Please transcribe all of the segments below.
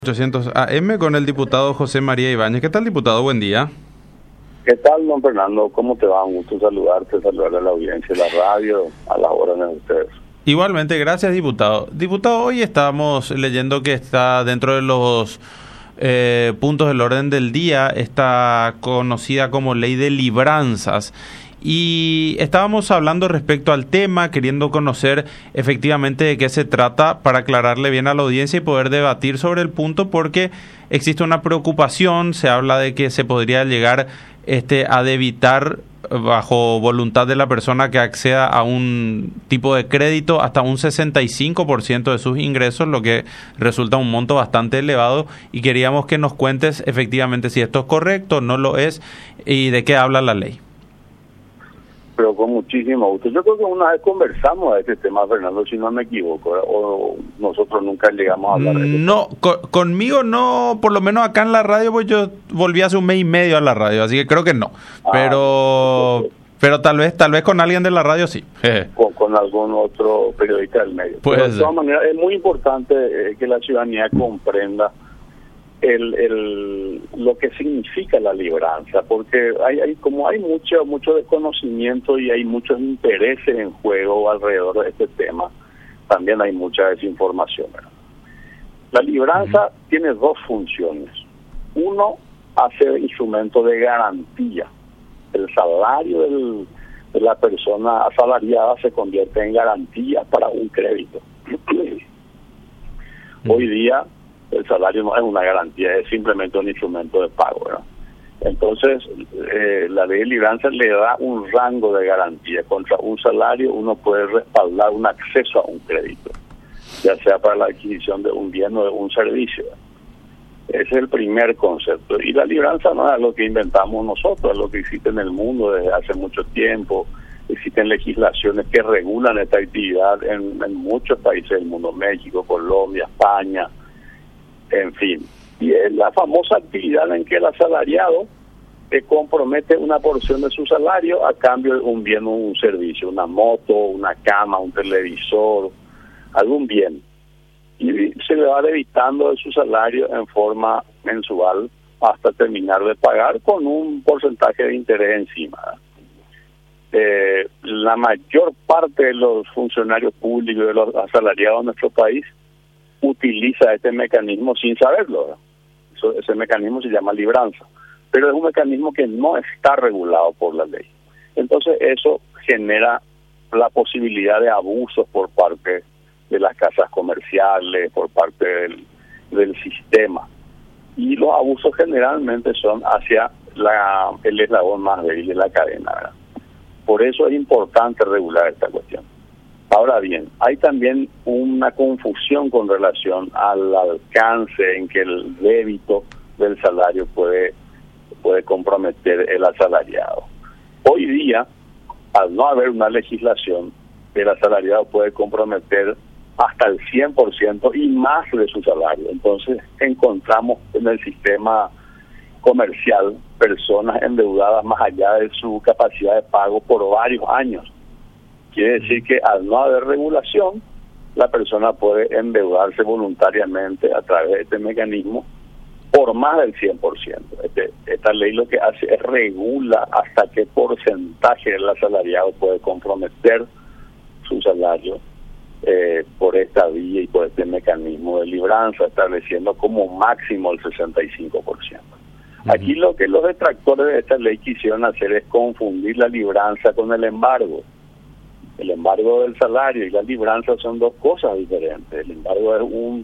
800 AM con el diputado José María Ibáñez. ¿Qué tal, diputado? Buen día. ¿Qué tal, don Fernando? ¿Cómo te va? Un gusto saludarte, saludar a la audiencia de la radio, a las órdenes de ustedes. Igualmente, gracias, diputado. Diputado, hoy estábamos leyendo que está dentro de los puntos del orden del día, está conocida como ley de libranzas. Y estábamos hablando respecto al tema, queriendo conocer efectivamente de qué se trata para aclararle bien a la audiencia y poder debatir sobre el punto, porque existe una preocupación, se habla de que se podría llegar a debitar bajo voluntad de la persona que acceda a un tipo de crédito hasta un 65% de sus ingresos, lo que resulta un monto bastante elevado, y queríamos que nos cuentes efectivamente si esto es correcto, no lo es y de qué habla la ley. Pero con muchísimo gusto. Yo creo que una vez conversamos de este tema, Fernando, si no me equivoco, o nosotros nunca llegamos a hablar de este tema. Conmigo no, por lo menos acá en la radio, pues yo volví hace un mes y medio a la radio, así que creo que no. Pero tal vez con alguien de la radio sí. Con algún otro periodista del medio. Pero de todas maneras, es muy importante que la ciudadanía comprenda lo que significa la libranza, porque hay mucho desconocimiento y hay muchos intereses en juego alrededor de este tema. También hay mucha desinformación, ¿verdad? La libranza tiene dos funciones. Uno, hace instrumento de garantía. El salario de la persona asalariada se convierte en garantía para un crédito. Hoy día el salario no es una garantía, es simplemente un instrumento de pago, ¿verdad? Entonces, la ley de libranza le da un rango de garantía. Contra un salario uno puede respaldar un acceso a un crédito, ya sea para la adquisición de un bien o de un servicio. Ese es el primer concepto. Y la libranza no es algo que inventamos nosotros, es lo que existe en el mundo desde hace mucho tiempo. Existen legislaciones que regulan esta actividad en muchos países del mundo: México, Colombia, España, en fin. Y es la famosa actividad en que el asalariado compromete una porción de su salario a cambio de un bien o un servicio, una moto, una cama, un televisor, algún bien. Y se le va debitando de su salario en forma mensual hasta terminar de pagar con un porcentaje de interés encima. La mayor parte de los funcionarios públicos, de los asalariados de nuestro país, utiliza este mecanismo sin saberlo, ¿verdad? Ese mecanismo se llama libranza, pero es un mecanismo que no está regulado por la ley. Entonces eso genera la posibilidad de abusos por parte de las casas comerciales, por parte del sistema. Y los abusos generalmente son hacia el eslabón más débil de la cadena, ¿verdad? Por eso es importante regular esta cuestión. Ahora bien, hay también una confusión con relación al alcance en que el débito del salario puede comprometer el asalariado. Hoy día, al no haber una legislación, el asalariado puede comprometer hasta el 100% y más de su salario. Entonces encontramos en el sistema comercial personas endeudadas más allá de su capacidad de pago por varios años. Quiere decir que al no haber regulación, la persona puede endeudarse voluntariamente a través de este mecanismo por más del 100%. Esta ley lo que hace es regula hasta qué porcentaje el asalariado puede comprometer su salario por esta vía y por este mecanismo de libranza, estableciendo como máximo el 65%. Aquí lo que los detractores de esta ley quisieron hacer es confundir la libranza con el embargo. El embargo del salario y la libranza son dos cosas diferentes. El embargo es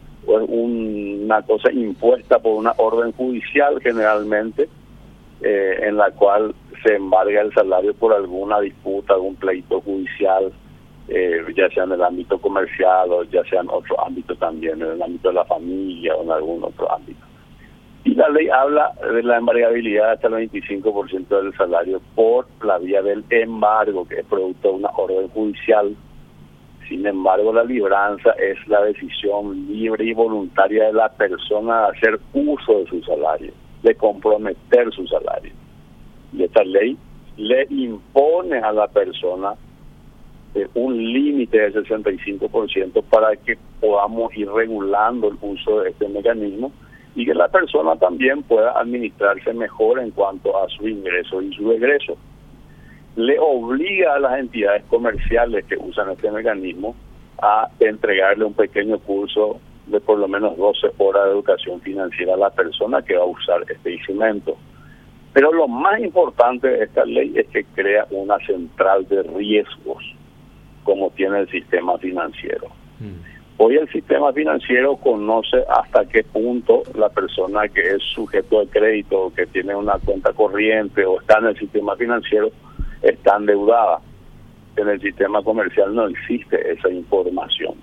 una cosa impuesta por una orden judicial generalmente, en la cual se embarga el salario por alguna disputa, algún pleito judicial, ya sea en el ámbito comercial o ya sea en otro ámbito también, en el ámbito de la familia o en algún otro ámbito. Y la ley habla de la embargabilidad hasta el 25% del salario por la vía del embargo, que es producto de una orden judicial. Sin embargo, la libranza es la decisión libre y voluntaria de la persona de hacer uso de su salario, de comprometer su salario. Y esta ley le impone a la persona un límite del 65% para que podamos ir regulando el uso de este mecanismo y que la persona también pueda administrarse mejor en cuanto a su ingreso y su egreso. Le obliga a las entidades comerciales que usan este mecanismo a entregarle un pequeño curso de por lo menos 12 horas de educación financiera a la persona que va a usar este instrumento. Pero lo más importante de esta ley es que crea una central de riesgos, como tiene el sistema financiero. Hoy el sistema financiero conoce hasta qué punto la persona que es sujeto de crédito, que tiene una cuenta corriente o está en el sistema financiero, está endeudada. En el sistema comercial no existe esa información.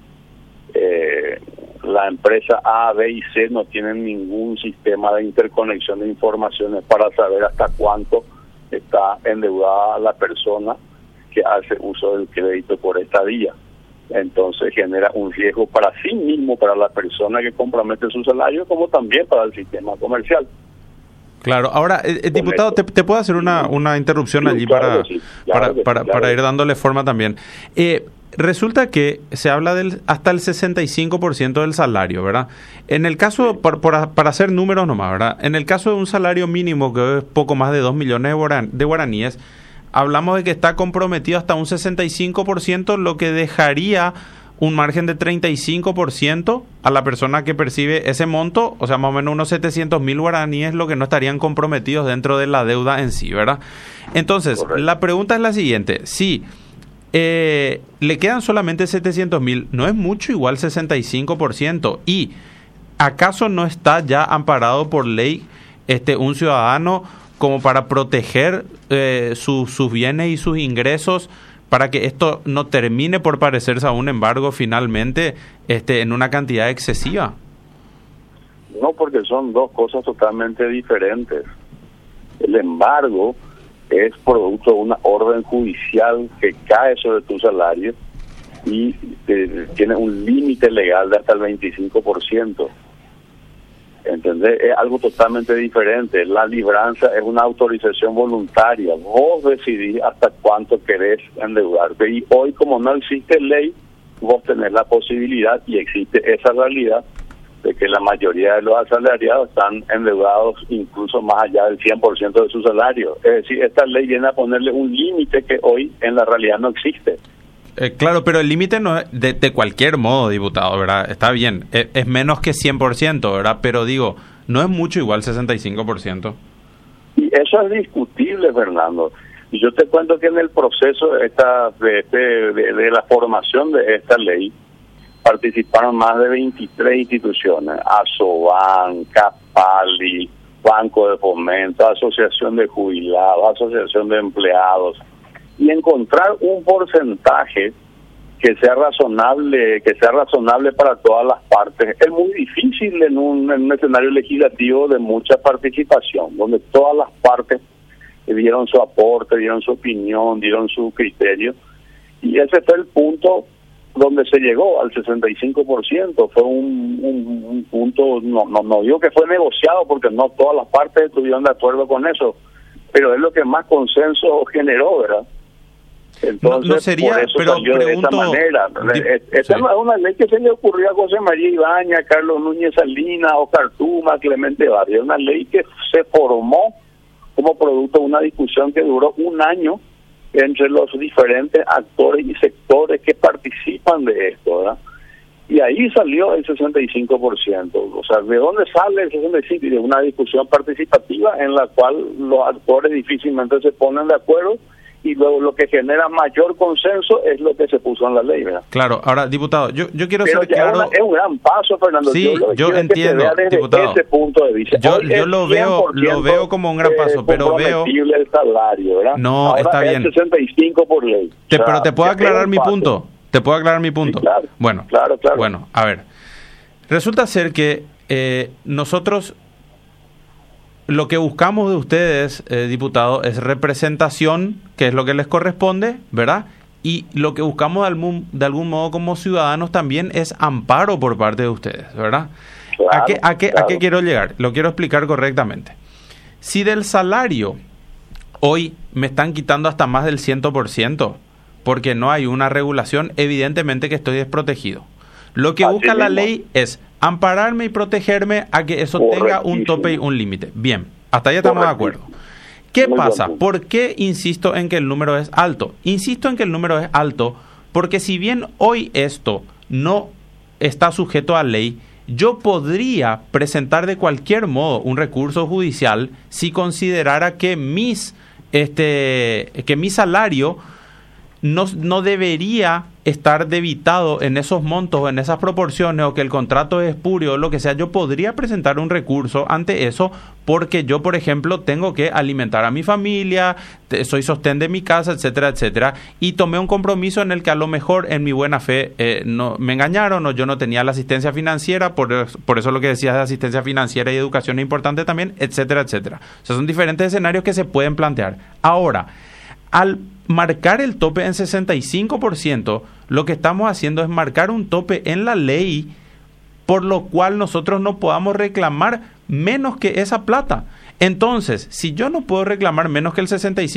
La empresa A, B y C no tienen ningún sistema de interconexión de informaciones para saber hasta cuánto está endeudada la persona que hace uso del crédito por esta vía. Entonces genera un riesgo para sí mismo, para la persona que compromete su salario, como también para el sistema comercial. Claro, ahora, diputado, ¿te puedo hacer una interrupción Sí, allí claro para ir dándole forma también? Resulta que se habla del hasta el 65% del salario, ¿verdad? En el caso, para hacer números nomás, ¿verdad? En el caso de un salario mínimo que es poco más de 2 millones de guaraníes, hablamos de que está comprometido hasta un 65%, lo que dejaría un margen de 35% a la persona que percibe ese monto, o sea, más o menos unos 700.000 guaraníes, lo que no estarían comprometidos dentro de la deuda en sí, ¿verdad? Entonces, correcto. La pregunta es la siguiente: si le quedan solamente 700.000, ¿no es mucho igual 65%? ¿Y acaso no está ya amparado por ley un ciudadano como para proteger sus bienes y sus ingresos, para que esto no termine por parecerse a un embargo finalmente en una cantidad excesiva? No, porque son dos cosas totalmente diferentes. El embargo es producto de una orden judicial que cae sobre tu salario y tiene un límite legal de hasta el 25%. ¿Entendés? Es algo totalmente diferente. La libranza es una autorización voluntaria. Vos decidís hasta cuánto querés endeudarte. Y hoy, como no existe ley, vos tenés la posibilidad, y existe esa realidad, de que la mayoría de los asalariados están endeudados incluso más allá del 100% de su salario. Es decir, esta ley viene a ponerle un límite que hoy en la realidad no existe. Claro, pero el límite no es de cualquier modo, diputado, ¿verdad? Está bien, es menos que 100%, ¿verdad? Pero digo, no es mucho igual 65%. Y eso es discutible, Fernando. Y yo te cuento que en el proceso de la formación de esta ley participaron más de 23 instituciones: ASOBAN, CAPALI, Banco de Fomento, Asociación de Jubilados, Asociación de Empleados. Y encontrar un porcentaje que sea razonable para todas las partes es muy difícil en un escenario legislativo de mucha participación, donde todas las partes dieron su aporte, dieron su opinión, dieron su criterio, y ese fue el punto donde se llegó al 65%. Fue un punto, no digo que fue negociado, porque no todas las partes estuvieron de acuerdo con eso, pero es lo que más consenso generó, ¿verdad? Entonces, no sería, por eso pero salió de esta manera. Esta no es una ley que se le ocurrió a José María Ibáñez, Carlos Núñez Salinas, Oscar Tuma, Clemente Barrio. Es una ley que se formó como producto de una discusión que duró un año entre los diferentes actores y sectores que participan de esto, ¿verdad? Y ahí salió el 65%. O sea, ¿de dónde sale el 65%? De una discusión participativa en la cual los actores difícilmente se ponen de acuerdo, y luego lo que genera mayor consenso es lo que se puso en la ley, ¿verdad? Claro. Ahora, diputado, yo quiero Pero ser claro. Es un gran paso, Fernando. Sí, yo entiendo, diputado. Ese punto de vista. Yo lo veo como un gran paso, pero veo el salario, ¿verdad? No, ahora está bien. 65 por ley. Pero te puedo aclarar mi punto. ¿Te puedo aclarar mi punto? Sí, claro. Bueno, claro. Bueno, a ver. Resulta ser que nosotros lo que buscamos de ustedes, diputado, es representación, que es lo que les corresponde, ¿verdad? Y lo que buscamos de algún modo como ciudadanos también es amparo por parte de ustedes, ¿verdad? Claro, ¿A qué quiero llegar? Lo quiero explicar correctamente. Si del salario hoy me están quitando hasta más del 100%, porque no hay una regulación, evidentemente que estoy desprotegido. Lo que busca la ley es ampararme y protegerme a que eso tenga un tope y un límite. Bien, hasta ahí estamos de acuerdo. ¿Qué pasa? ¿Por qué insisto en que el número es alto? Insisto en que el número es alto porque si bien hoy esto no está sujeto a ley, yo podría presentar de cualquier modo un recurso judicial si considerara que mi salario no debería estar debitado en esos montos o en esas proporciones, o que el contrato es espurio o lo que sea. Yo podría presentar un recurso ante eso porque yo, por ejemplo, tengo que alimentar a mi familia, soy sostén de mi casa, etcétera, etcétera, y tomé un compromiso en el que a lo mejor en mi buena fe no me engañaron, o yo no tenía la asistencia financiera, por eso lo que decías de asistencia financiera y educación es importante también, etcétera, etcétera. O sea, son diferentes escenarios que se pueden plantear. Ahora, al marcar el tope en 65%, lo que estamos haciendo es marcar un tope en la ley, por lo cual nosotros no podamos reclamar menos que esa plata. Entonces, si yo no puedo reclamar menos que el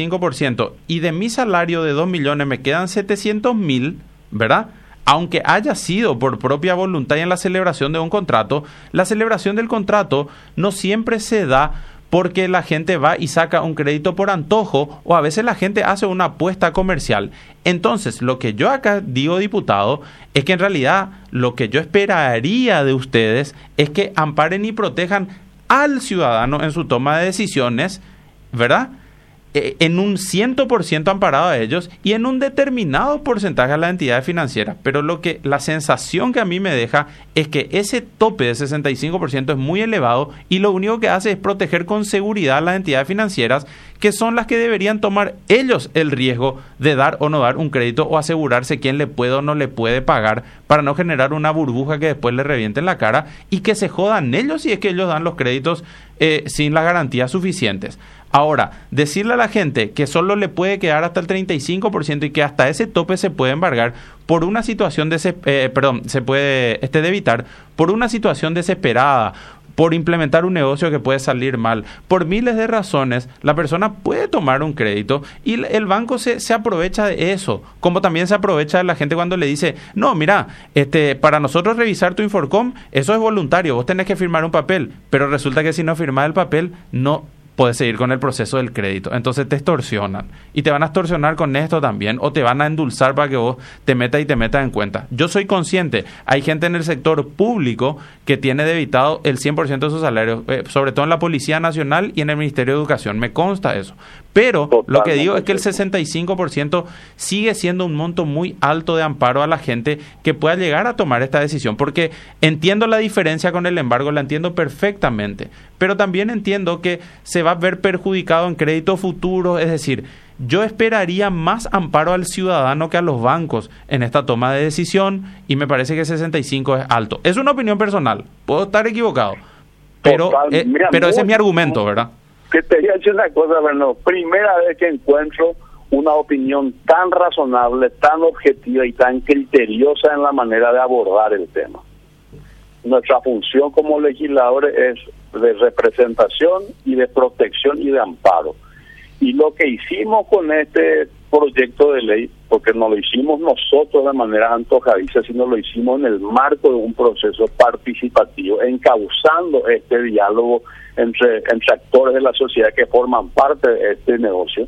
65% y de mi salario de 2 millones me quedan 700,000, ¿verdad? Aunque haya sido por propia voluntad y en la celebración de un contrato, la celebración del contrato no siempre se da porque la gente va y saca un crédito por antojo, o a veces la gente hace una apuesta comercial. Entonces, lo que yo acá digo, diputado, es que en realidad lo que yo esperaría de ustedes es que amparen y protejan al ciudadano en su toma de decisiones, ¿verdad? En un 100% amparado a ellos y en un determinado porcentaje a las entidades financieras. Pero la sensación que a mí me deja es que ese tope de 65% es muy elevado y lo único que hace es proteger con seguridad a las entidades financieras, que son las que deberían tomar ellos el riesgo de dar o no dar un crédito, o asegurarse quién le puede o no le puede pagar, para no generar una burbuja que después le reviente en la cara y que se jodan ellos si es que ellos dan los créditos sin las garantías suficientes. Ahora, decirle a la gente que solo le puede quedar hasta el 35% y que hasta ese tope se puede embargar por una situación se puede debitar por una situación desesperada, por implementar un negocio que puede salir mal, por miles de razones, la persona puede tomar un crédito y el banco se aprovecha de eso, como también se aprovecha de la gente cuando le dice, no, mira, para nosotros revisar tu Inforcom, eso es voluntario, vos tenés que firmar un papel, pero resulta que si no firmás el papel, no puedes seguir con el proceso del crédito. Entonces te extorsionan. Y te van a extorsionar con esto también, o te van a endulzar para que vos te metas en cuenta. Yo soy consciente, hay gente en el sector público que tiene debitado el 100% de sus salarios, sobre todo en la Policía Nacional y en el Ministerio de Educación. Me consta eso. Pero totalmente, lo que digo es que el 65% sigue siendo un monto muy alto de amparo a la gente que pueda llegar a tomar esta decisión. Porque entiendo la diferencia con el embargo, la entiendo perfectamente. Pero también entiendo que se va a ver perjudicado en créditos futuros. Es decir, yo esperaría más amparo al ciudadano que a los bancos en esta toma de decisión, y me parece que 65 es alto. Es una opinión personal, puedo estar equivocado, pero ese es mi argumento, ¿verdad? Que te voy a decir una cosa, Bernardo. Primera vez que encuentro una opinión tan razonable, tan objetiva y tan criteriosa en la manera de abordar el tema. Nuestra función como legisladores es de representación y de protección y de amparo. Y lo que hicimos con este proyecto de ley, porque no lo hicimos nosotros de manera antojadiza, sino lo hicimos en el marco de un proceso participativo, encauzando este diálogo entre actores de la sociedad que forman parte de este negocio,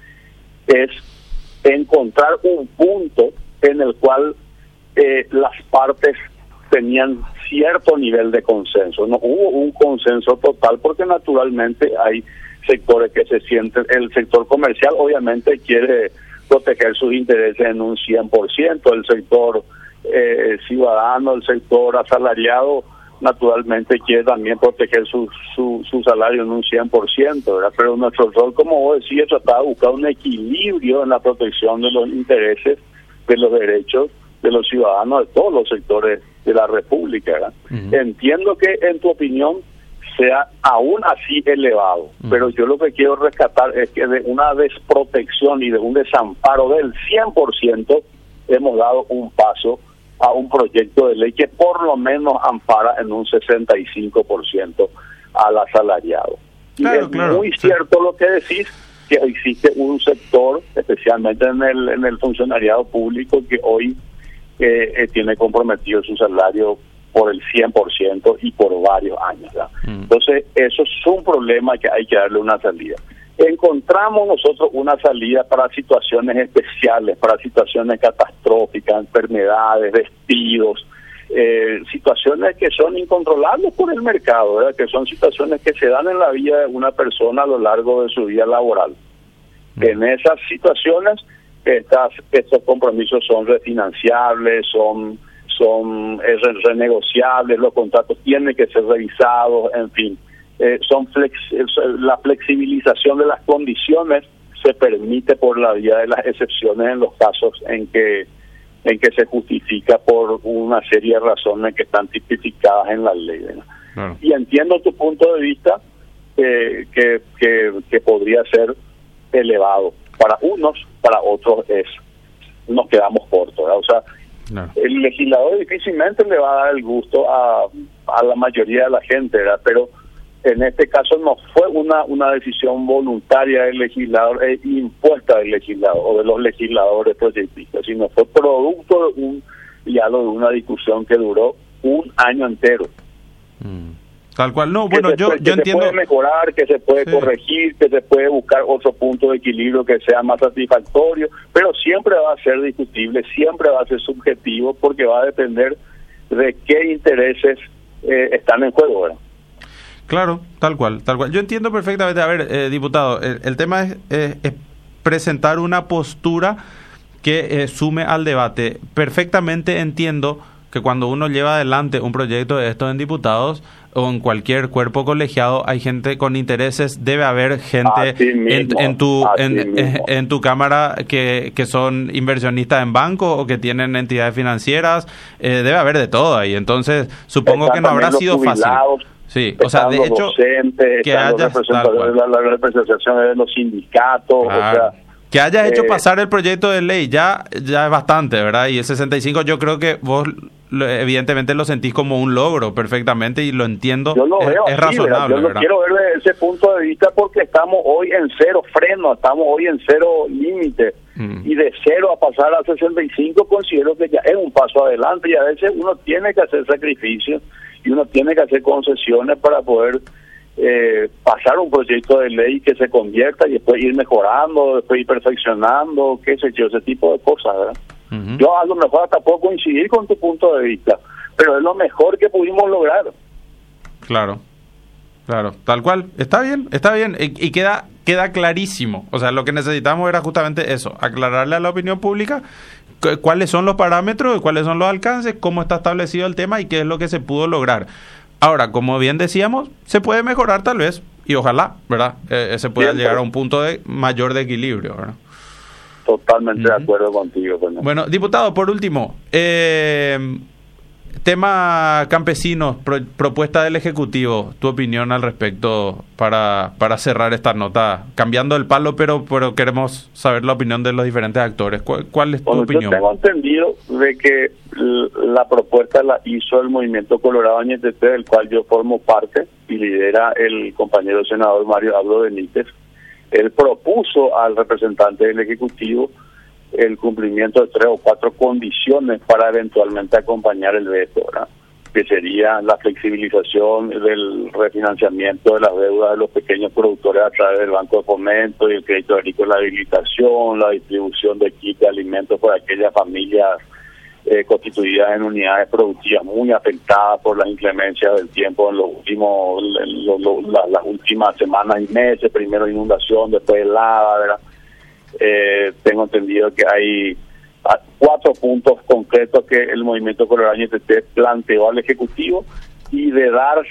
es encontrar un punto en el cual las partes tenían cierto nivel de consenso. No hubo un consenso total porque naturalmente hay sectores que se sienten, el sector comercial obviamente quiere proteger sus intereses en un 100%, el sector ciudadano, el sector asalariado naturalmente quiere también proteger su salario en un 100%, ¿verdad? Pero nuestro rol, como vos decías, es tratar de buscar un equilibrio en la protección de los intereses, de los derechos de los ciudadanos de todos los sectores de la República, ¿verdad? Entiendo que en tu opinión sea aún así elevado, pero yo lo que quiero rescatar es que de una desprotección y de un desamparo del 100% hemos dado un paso a un proyecto de ley que por lo menos ampara en un 65% al asalariado. Y claro, es muy cierto lo que decís, que existe un sector, especialmente en el funcionariado público, que hoy tiene comprometido su salario por el 100% y por varios años, ¿verdad? Entonces, eso es un problema que hay que darle una salida. Encontramos nosotros una salida para situaciones especiales, para situaciones catastróficas, enfermedades, despidos, situaciones que son incontrolables por el mercado, ¿verdad? Que son situaciones que se dan en la vida de una persona a lo largo de su vida laboral. En esas situaciones, estos compromisos son refinanciables, son renegociables, los contratos tienen que ser revisados, en fin. La flexibilización de las condiciones se permite por la vía de las excepciones en los casos en que se justifica por una serie de razones que están tipificadas en la ley, ¿verdad? Claro. Y entiendo tu punto de vista, que podría ser elevado para unos, para otros nos quedamos cortos, ¿verdad? O sea, no. El legislador difícilmente le va a dar el gusto a la mayoría de la gente, ¿verdad? Pero en este caso no fue una decisión voluntaria del legislador, impuesta del legislador o de los legisladores proyectistas, sino fue producto de una discusión que duró un año entero. Tal cual, no, bueno, yo entiendo... Que se puede mejorar, que se puede corregir, que se puede buscar otro punto de equilibrio que sea más satisfactorio, pero siempre va a ser discutible, siempre va a ser subjetivo, porque va a depender de qué intereses están en juego, ¿verdad? Claro, tal cual. Yo entiendo perfectamente. A ver, diputado, el tema es presentar una postura que sume al debate. Perfectamente entiendo que cuando uno lleva adelante un proyecto de estos en diputados o en cualquier cuerpo colegiado, hay gente con intereses, debe haber gente en tu cámara que son inversionistas en bancos o que tienen entidades financieras, debe haber de todo ahí. Entonces, supongo que no habrá sido fácil. Sí, o sea, de hecho, docentes, que haya la representación de los sindicatos, claro. O sea, que haya hecho pasar el proyecto de ley ya es bastante, ¿verdad? Y el 65 yo creo que vos evidentemente lo sentís como un logro perfectamente y lo entiendo. Yo lo veo es razonable, yo lo quiero ver desde ese punto de vista porque estamos hoy en cero freno, estamos hoy en cero límite. Y de 0 a pasar a 65 considero que ya es un paso adelante y a veces uno tiene que hacer sacrificios y uno tiene que hacer concesiones para poder pasar un proyecto de ley que se convierta y después ir mejorando, después ir perfeccionando, qué sé yo, ese tipo de cosas, ¿verdad? Yo a lo mejor hasta puedo coincidir con tu punto de vista, pero es lo mejor que pudimos lograr. Claro, tal cual, está bien, y queda clarísimo. O sea, lo que necesitamos era justamente eso, aclararle a la opinión pública cuáles son los parámetros, cuáles son los alcances, cómo está establecido el tema y qué es lo que se pudo lograr. Ahora, como bien decíamos, se puede mejorar tal vez, y ojalá, ¿verdad? Se pueda llegar a un punto mayor de equilibrio, ¿verdad? Totalmente de acuerdo contigo, Fernando. Bueno, diputado, por último, tema campesinos, propuesta del Ejecutivo, tu opinión al respecto para cerrar esta nota, cambiando el palo, pero queremos saber la opinión de los diferentes actores. ¿Cuál es tu opinión? Yo tengo entendido de que la propuesta la hizo el Movimiento Colorado Añetete, del cual yo formo parte, y lidera el compañero senador Mario Abdo Benítez. Él propuso al representante del Ejecutivo el cumplimiento de 3 o 4 condiciones para eventualmente acompañar el veto, ¿verdad? Que sería la flexibilización del refinanciamiento de las deudas de los pequeños productores a través del Banco de Fomento y el crédito agrícola de habilitación, la distribución de kits de alimentos por aquellas familias constituidas en unidades productivas muy afectadas por las inclemencias del tiempo en las últimas semanas y meses, primero inundación, después helada, ¿verdad? Tengo entendido que hay 4 puntos concretos que el Movimiento Colorado Añetete planteó al Ejecutivo, y de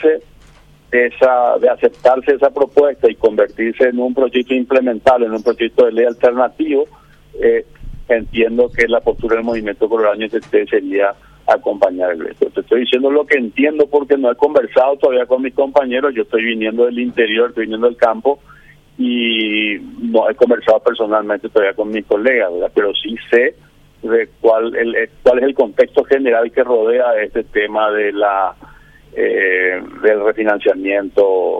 aceptarse esa propuesta y convertirse en un proyecto implementable, en un proyecto de ley alternativo, entiendo que la postura del Movimiento Colorado Añetete sería acompañar el veto. Te estoy diciendo lo que entiendo porque no he conversado todavía con mis compañeros, yo estoy viniendo del interior, estoy viniendo del campo, y no he conversado personalmente todavía con mis colegas, ¿verdad? Pero sí sé de cuál es el contexto general que rodea este tema de del refinanciamiento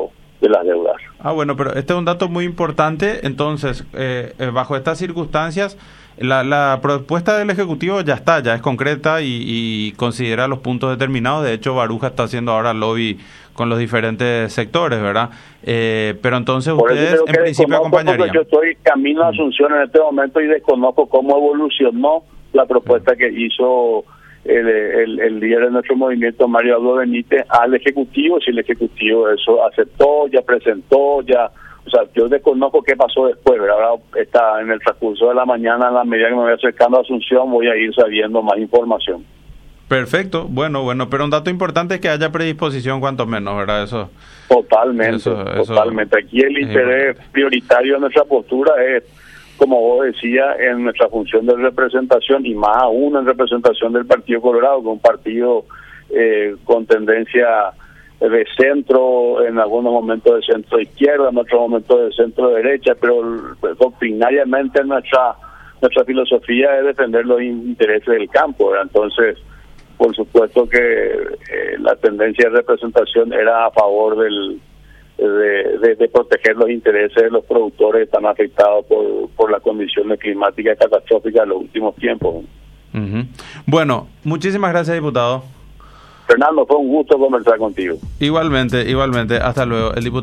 de las deudas. Bueno, pero este es un dato muy importante. Entonces, bajo estas circunstancias, la propuesta del Ejecutivo ya es concreta y considera los puntos determinados. De hecho, Baruja está haciendo ahora lobby con los diferentes sectores, ¿verdad? Pero entonces ustedes en principio acompañarían. Yo estoy camino a Asunción en este momento y desconozco cómo evolucionó la propuesta que hizo el líder de nuestro movimiento, Mario Abdo Benítez, al Ejecutivo. Si el Ejecutivo eso aceptó, ya presentó, ya... O sea, yo desconozco qué pasó después, ¿verdad? Ahora está en el transcurso de la mañana, en la medida que me voy acercando a Asunción, voy a ir sabiendo más información. Perfecto, bueno, pero un dato importante es que haya predisposición cuanto menos, ¿verdad? Eso. Totalmente. Aquí el interés prioritario de nuestra postura es, como vos decías, en nuestra función de representación y más aún en representación del Partido Colorado, que es un partido con tendencia de centro, en algunos momentos de centro izquierda, en otros momentos de centro derecha, pero doctrinariamente nuestra filosofía es defender los intereses del campo, ¿verdad? Entonces, por supuesto que la tendencia de representación era a favor de proteger los intereses de los productores que están afectados por las condiciones climáticas catastróficas de los últimos tiempos. Uh-huh. Bueno, muchísimas gracias, diputado. Fernando, fue un gusto conversar contigo. Igualmente, hasta luego. El diputado